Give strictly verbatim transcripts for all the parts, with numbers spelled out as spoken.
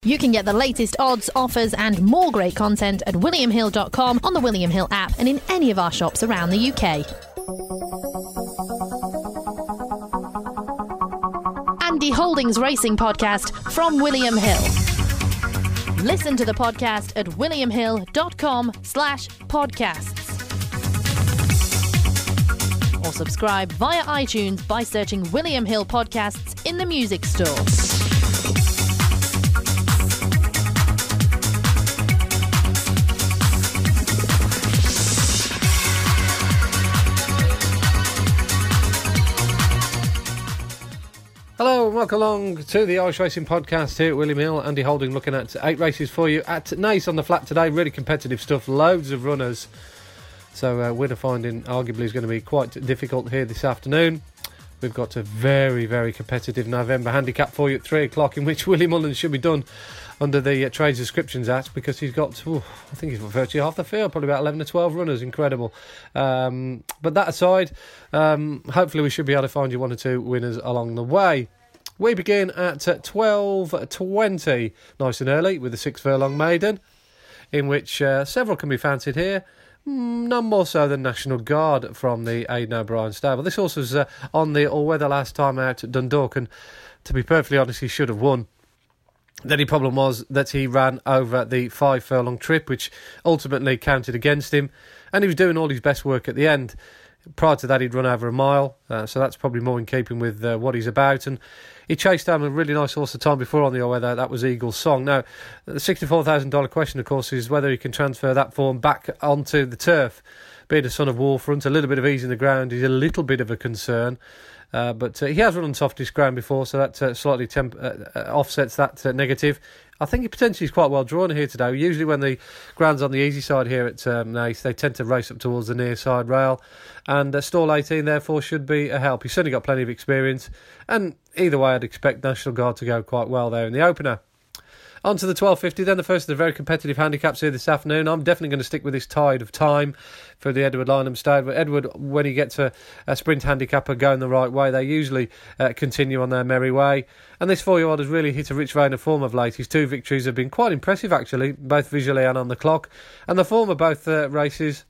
You can get the latest odds, offers and more great content at william hill dot com, on the William Hill app and in any of our shops around the U K. Andy Holdings Racing Podcast from William Hill. Listen to the podcast at william hill dot com slash podcasts. Or subscribe via iTunes by searching William Hill Podcasts in the music store. Hello and welcome along to the Irish Racing Podcast here at William Hill. Andy Holding looking at eight races for you at Naas on the flat today. Really competitive stuff, loads of runners. So uh, winner finding arguably is going to be quite difficult here this afternoon. We've got a very, very competitive November handicap for you at three o'clock, in which Willie Mullins should be done under the uh, Trade Descriptions Act, because he's got, ooh, I think he's got virtually half the field, probably about eleven or twelve runners. Incredible. Um, but that aside, um, hopefully we should be able to find you one or two winners along the way. We begin at uh, twelve twenty, nice and early, with the six furlong maiden, in which uh, several can be fancied here. None more so than National Guard from the Aidan O'Brien stable. This horse was uh, on the all-weather last time out at Dundalk, and to be perfectly honest, he should have won. The only problem was that he ran over the five furlong trip, which ultimately counted against him, and he was doing all his best work at the end. Prior to that, he'd run over a mile, uh, so that's probably more in keeping with uh, what he's about. And he chased down a really nice horse the time before on the all-weather. That was Eagle's Song. Now, the sixty-four thousand dollars question, of course, is whether he can transfer that form back onto the turf. Being a son of Warfront, a little bit of ease in the ground is a little bit of a concern. Uh, but uh, he has run on softest ground before, so that uh, slightly temp- uh, uh, offsets that uh, negative. I think he potentially is quite well drawn here today. Usually when the ground's on the easy side here at um, Naas, they tend to race up towards the near side rail. And uh, stall eighteen, therefore, should be a help. He's certainly got plenty of experience. And either way, I'd expect National Guard to go quite well there in the opener. On to the twelve fifty, then the first of the very competitive handicaps here this afternoon. I'm definitely going to stick with this Tide of Time for the Edward Lynham stable. Edward, when he gets a, a sprint handicapper going the right way, they usually uh, continue on their merry way. And this four-year-old has really hit a rich vein of form of late. His two victories have been quite impressive, actually, both visually and on the clock. And the form of both uh, races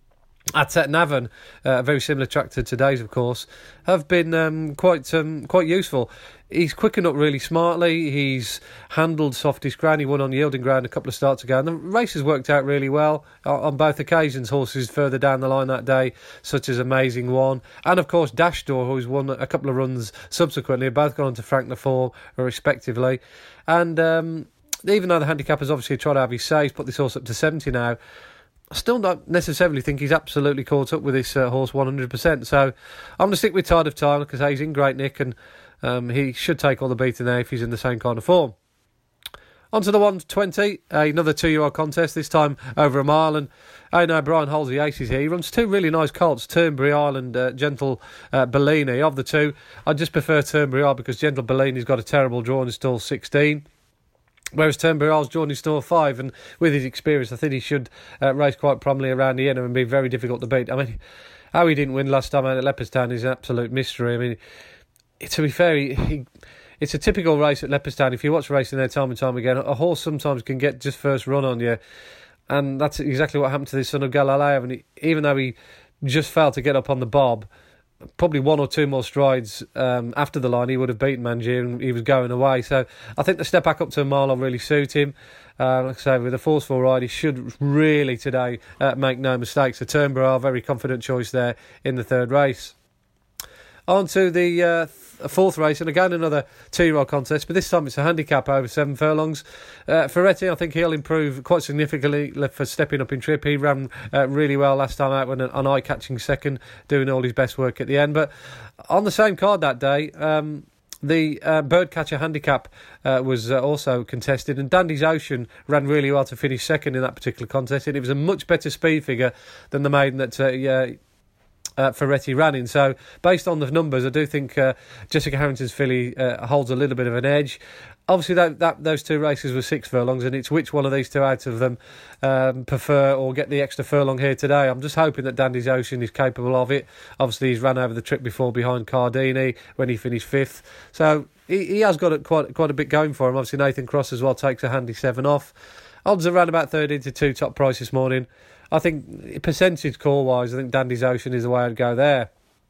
at uh, Navan, uh, a very similar track to today's, of course, have been um, quite um, quite useful. He's quickened up really smartly. He's handled softest ground. He won on yielding ground a couple of starts ago, and the race has worked out really well on, on both occasions. Horses further down the line that day, such as Amazing One, and of course Dash Door, who's won a couple of runs subsequently, have both gone on to Frank Lafort respectively. And um, even though the handicapper's obviously tried to have his say, he's put this horse up to seventy now. I still don't necessarily think he's absolutely caught up with this uh, horse one hundred percent. So I'm going to stick with Tide of Time, because he's in great nick, and um, he should take all the beating there if he's in the same kind of form. On to the one twenty, uh, another two-year-old contest, this time over a mile, and Aidan O'Brien holds the aces here. He runs two really nice colts, Turnberry Isle and uh, Gentle uh, Bellini. Of the two, I just prefer Turnberry Isle, because Gentle Bellini's got a terrible draw in stall sixteen. Whereas Turnberry Isle's drawn in stall five, and with his experience, I think he should uh, race quite prominently around the end and be very difficult to beat. I mean, how he didn't win last time out at Leopardstown is an absolute mystery. I mean, to be fair, he, he, it's a typical race at Leopardstown. If you watch racing there time and time again, a horse sometimes can get just first run on you, and that's exactly what happened to this son of Galileo. And he, even though he just failed to get up on the bob, probably one or two more strides um, after the line, he would have beaten Mangier, and he was going away. So I think the step back up to a mile will really suit him. Uh, like I say, with a forceful ride, he should really today uh, make no mistakes. So Turnberry, very confident choice there in the third race. On to the uh, fourth race, and again another two-year-old contest, but this time it's a handicap over seven furlongs. Uh, Ferretti, I think he'll improve quite significantly for stepping up in trip. He ran uh, really well last time out, when an eye-catching second, doing all his best work at the end. But on the same card that day, um, the uh, Birdcatcher handicap uh, was uh, also contested, and Dandy's Ocean ran really well to finish second in that particular contest, and it was a much better speed figure than the maiden that uh, Uh, Ferretti ran in. So based on the numbers, I do think uh, Jessica Harrington's filly uh, holds a little bit of an edge. Obviously, that, that those two races were six furlongs, and it's which one of these two out of them um, prefer or get the extra furlong here today. I'm just hoping that Dandy's Ocean is capable of it. Obviously, he's ran over the trip before behind Cardini when he finished fifth. So he, he has got it quite quite a bit going for him. Obviously, Nathan Cross as well takes a handy seven off. Odds are around about thirteen to two top price this morning. I think percentage call-wise, I think Dandy's Ocean is the way I'd go there.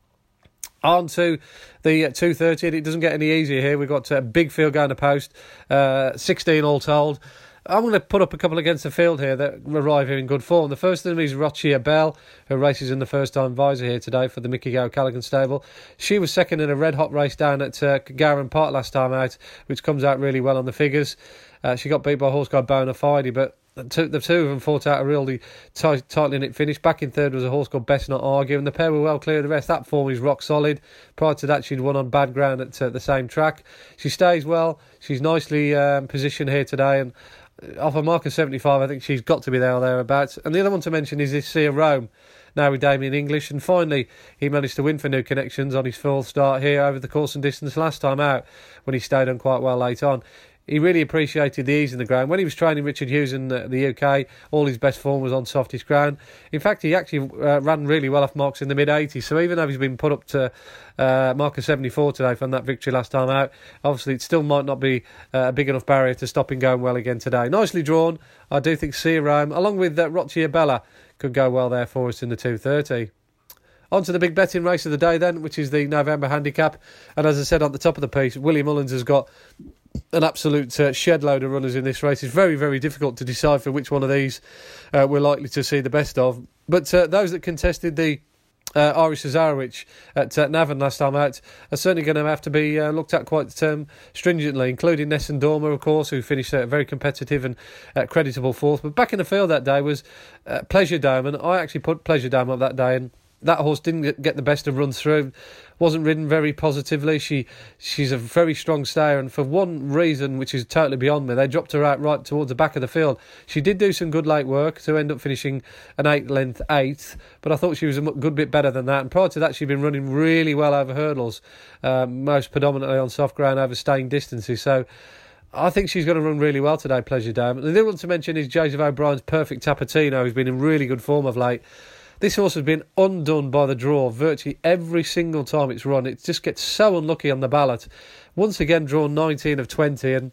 On to the two thirty, and it doesn't get any easier here. We've got a big field going to post, uh, sixteen all told. I'm going to put up a couple against the field here that arrive here in good form. The first of them is Rochia Bell, who races in the first-time visor here today for the Mickey Gow Callaghan stable. She was second in a red-hot race down at uh, Gowran Park last time out, which comes out really well on the figures. Uh, she got beat by a horse called Bonafide, but the two, the two of them fought out a really tight, tightly knit finish. Back in third was a horse called Best Not Argue, and the pair were well clear of the rest. That form is rock solid. Prior to that, she'd won on bad ground at uh, the same track. She stays well. She's nicely um, positioned here today, and off a mark of seventy-five, I think she's got to be there or thereabouts. And the other one to mention is this Sia Rome, now with Damien English, and finally he managed to win for New Connections on his fourth start here over the course and distance last time out when he stayed on quite well late on. He really appreciated the ease in the ground. When he was training Richard Hughes in the, the U K, all his best form was on softest ground. In fact, he actually uh, ran really well off marks in the mid eighties. So even though he's been put up to uh, mark of seventy-four today from that victory last time out, obviously it still might not be uh, a big enough barrier to stop him going well again today. Nicely drawn. I do think Sia Rome, along with uh, Rochia Bella, could go well there for us in the two thirty. On to the big betting race of the day then, which is the November handicap. And as I said on the top of the piece, William Mullins has got an absolute uh, shed load of runners in this race. It's very, very difficult to decipher which one of these uh, we're likely to see the best of. But uh, those that contested the uh, Irish Cesarewitch at uh, Navan last time out are certainly going to have to be uh, looked at quite um, stringently, including Nessun Dorma, of course, who finished a uh, very competitive and uh, creditable fourth. But back in the field that day was uh, Pleasure Dome, and I actually put Pleasure Dome up that day, and that horse didn't get the best of runs through, wasn't ridden very positively. She She's a very strong stayer, and for one reason, which is totally beyond me, they dropped her out right towards the back of the field. She did do some good late work to end up finishing an eight-length eighth, but I thought she was a good bit better than that. And prior to that, she'd been running really well over hurdles, um, most predominantly on soft ground over staying distances. So I think she's going to run really well today, Pleasure Dome. And the other one to mention is Joseph O'Brien's Perfect Tapatino, who's been in really good form of late. This horse has been undone by the draw virtually every single time it's run. It just gets so unlucky on the ballot. Once again, drawn nineteen of twenty, and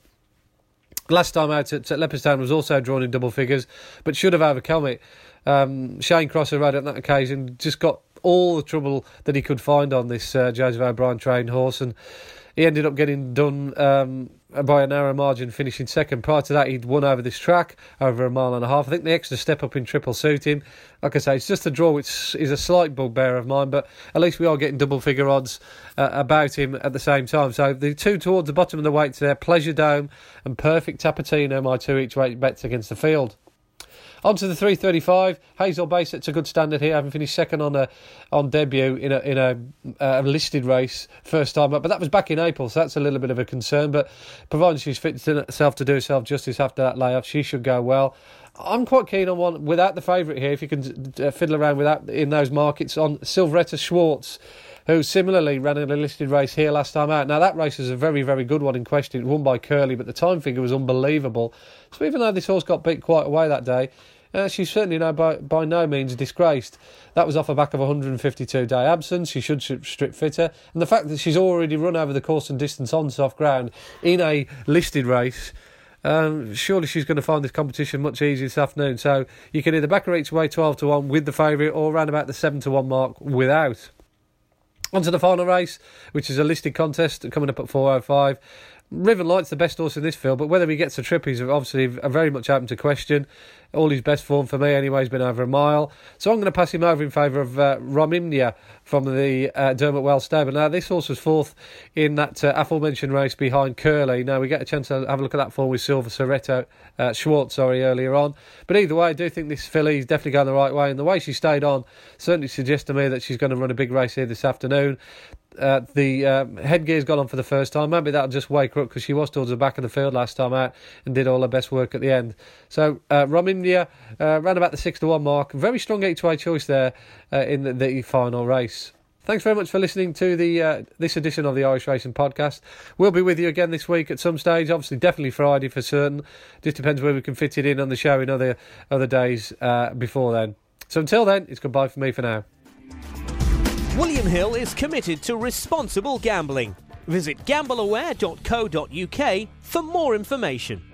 last time out at, at Leopardstown was also drawn in double figures, but should have overcome it. Um, Shane Crosser rode on that occasion, just got all the trouble that he could find on this uh, Joseph O'Brien trained horse, and he ended up getting done um, by a narrow margin, finishing second. Prior to that, he'd won over this track, over a mile and a half. I think the extra step up in triple suit him. Like I say, it's just a draw, which is a slight bugbear of mine, but at least we are getting double figure odds uh, about him at the same time. So the two towards the bottom of the weights there, Pleasure Dome and Perfect Tapatino, my two each weight bets against the field. On to the three thirty-five. Hazel Bay sets a good standard here, having finished second on a on debut in a in a, a listed race first time up. But that was back in April, so that's a little bit of a concern. But provided she's fit herself to do herself justice after that layoff, she should go well. I'm quite keen on one without the favourite here, if you can uh, fiddle around without in those markets, on Silveretta Schwartz, who similarly ran in a listed race here last time out. Now, that race is a very, very good one in question. It won by Curly, but the time figure was unbelievable. So even though this horse got beat quite away that day, uh, she's certainly no, by, by no means disgraced. That was off the back of a one hundred fifty-two day absence. She should strip fitter. And the fact that she's already run over the course and distance on soft ground in a listed race, Um, surely she's going to find this competition much easier this afternoon. So you can either back her each way twelve to one with the favourite, or round about the seven to one mark without. On to the final race, which is a listed contest coming up at four oh five. Riven Light's the best horse in this field, but whether he gets a trip is obviously very much open to question. All his best form for me anyway has been over a mile. So I'm going to pass him over in favour of uh, Romimnia from the uh, Dermot Wells stable. Now, this horse was fourth in that uh, aforementioned race behind Curly. Now, we get a chance to have a look at that form with Silver Soretto, uh, Schwartz, sorry, earlier on. But either way, I do think this filly is definitely going the right way. And the way she stayed on certainly suggests to me that she's going to run a big race here this afternoon. uh, the uh, headgear's gone on for the first time. Maybe that'll just wake her up because she was towards the back of the field last time out and did all her best work at the end. So uh, Romindia uh, ran about the six to one mark. Very strong each-way choice there uh, in the, the final race. Thanks very much for listening to the uh, this edition of the Irish Racing Podcast. We'll be with you again this week at some stage. Obviously, definitely Friday for certain. Just depends where we can fit it in on the show in other other days uh, before then. So until then, it's goodbye for me for now. William Hill is committed to responsible gambling. Visit gamble aware dot co dot uk for more information.